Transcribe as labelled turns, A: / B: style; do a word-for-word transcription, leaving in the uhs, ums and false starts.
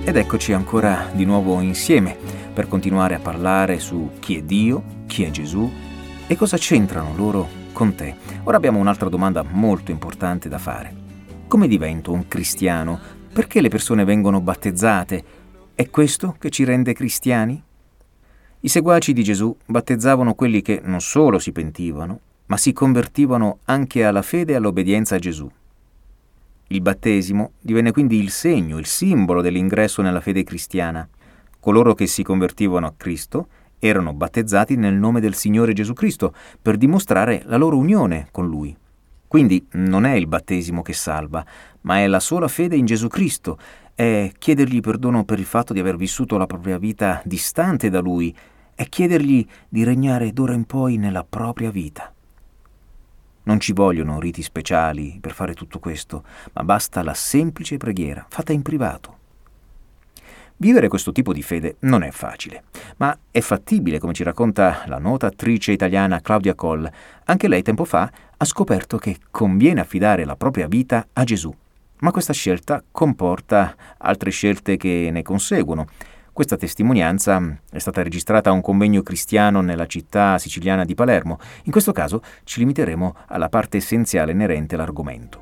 A: Ed eccoci ancora di nuovo insieme per continuare a parlare su chi è Dio, chi è Gesù e cosa c'entrano loro con te. Ora abbiamo un'altra domanda molto importante da fare. Come divento un cristiano? Perché le persone vengono battezzate? È questo che ci rende cristiani? I seguaci di Gesù battezzavano quelli che non solo si pentivano, ma si convertivano anche alla fede e all'obbedienza a Gesù. Il battesimo divenne quindi il segno, il simbolo dell'ingresso nella fede cristiana. Coloro che si convertivano a Cristo erano battezzati nel nome del Signore Gesù Cristo per dimostrare la loro unione con Lui. Quindi non è il battesimo che salva, ma è la sola fede in Gesù Cristo, è chiedergli perdono per il fatto di aver vissuto la propria vita distante da Lui, è chiedergli di regnare d'ora in poi nella propria vita. Non ci vogliono riti speciali per fare tutto questo, ma basta la semplice preghiera, fatta in privato. Vivere questo tipo di fede non è facile, ma è fattibile, come ci racconta la nota attrice italiana Claudia Coll. Anche lei tempo fa ha scoperto che conviene affidare la propria vita a Gesù, ma questa scelta comporta altre scelte che ne conseguono. Questa testimonianza è stata registrata a un convegno cristiano nella città siciliana di Palermo. In questo caso ci limiteremo alla parte essenziale inerente all'argomento.